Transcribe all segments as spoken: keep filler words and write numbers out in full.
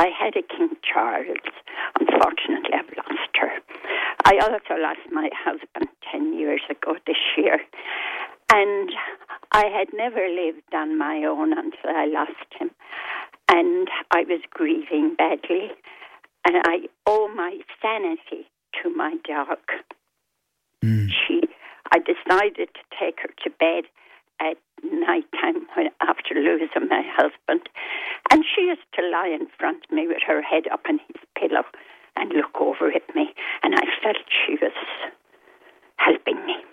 I had a King Charles. Unfortunately, I've lost her. I also lost my husband ten years ago this year. And I had never lived on my own until I lost him. And I was grieving badly. And I owe my sanity to my dog. Mm. She, I decided to take her to bed at night time when, after losing my husband. And she used to lie in front of me with her head up on his pillow and look over at me. And I felt she was helping me.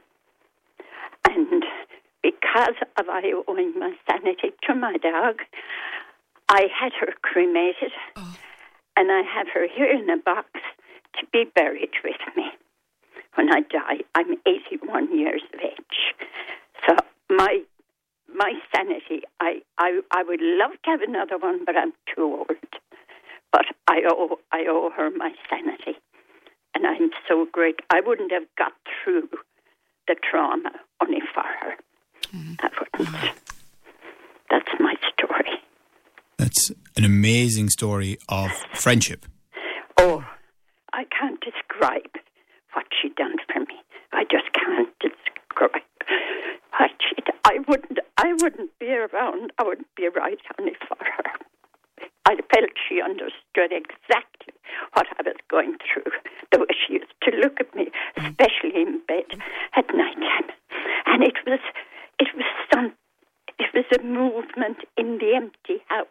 And because of I owing my sanity to my dog, I had her cremated. Oh. And I have her here in a box to be buried with me when I die. I'm eighty-one years of age. So my my sanity, I, I, I would love to have another one, but I'm too old. But I owe, I owe her my sanity. And I'm so great. I wouldn't have got through the trauma only for her. Mm-hmm. I wouldn't. That's my story. That's an amazing story of friendship. Oh, I can't describe what she done for me. I just can't describe what she done. I wouldn't, I wouldn't be around. I wouldn't be right only for her. I felt she understood exactly what I was going through. The way she used to look at me, especially in bed at night time. And it was, it was some, it was a movement in the empty house.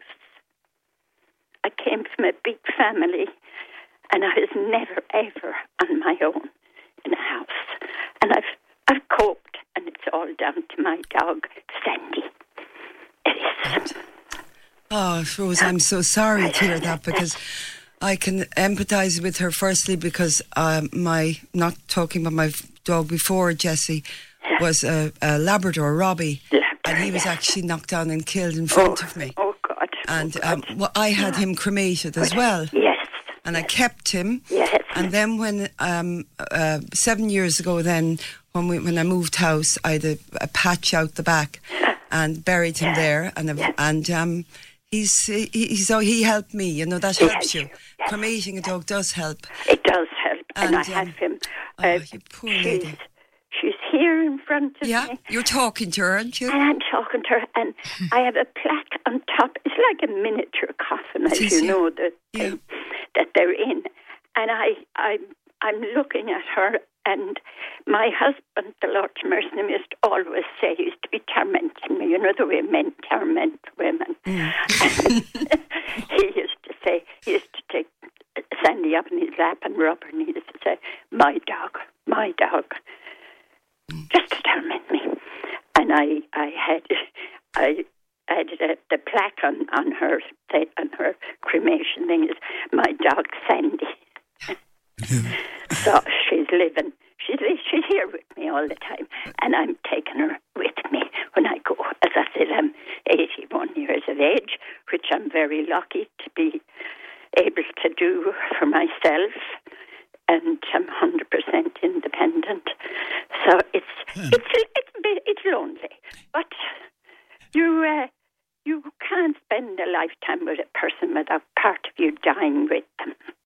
I came from a big family, and I was never, ever on my own in a house. And I've I've coped, and it's all down to my dog, Sandy. It is. Oh, Rose, I'm so sorry to hear that, because I can empathise with her, firstly, because um, my, not talking about my dog before, Jessie, was a, a Labrador, Robbie, Labrador, and he was yeah. actually knocked down and killed in front oh, of me. Oh, God. And oh, um, well, I had him cremated as well. Yes. And yes. I kept him. Yes. And then when, um, uh, seven years ago then, when we when I moved house, I had a, a patch out the back and buried him yes. there. And yes. and um, he's, he, he's, oh, he helped me, you know, that he helps you. Yes. Cremating a dog does help. It does help. And, and I um, have him. Oh, uh, you poor lady. She's, she's here in front of yeah, me. Yeah, you're talking to her, aren't you? And I'm talking to her, and I have a plaque on top. It's like a miniature coffin, as is, you yeah. know, that, yeah. they, that they're in. And I, I, I'm looking at her, and my husband, the Lord mercy, used to always say, he used to be tormenting me. You know the way men torment women. Mm. He used to say, he used to take Sandy up in his lap and rub her, and he used to say, my dog, my dog, mm. just to torment me. And I, I had, I. I had uh, the plaque on, on her on her cremation thing is my dog Sandy. So she's living. She's she's here with me all the time, and I'm taking her with me when I go. As I said, I'm eighty-one years of age, which I'm very lucky to be able to do for myself, and I'm one hundred percent independent. So it's it's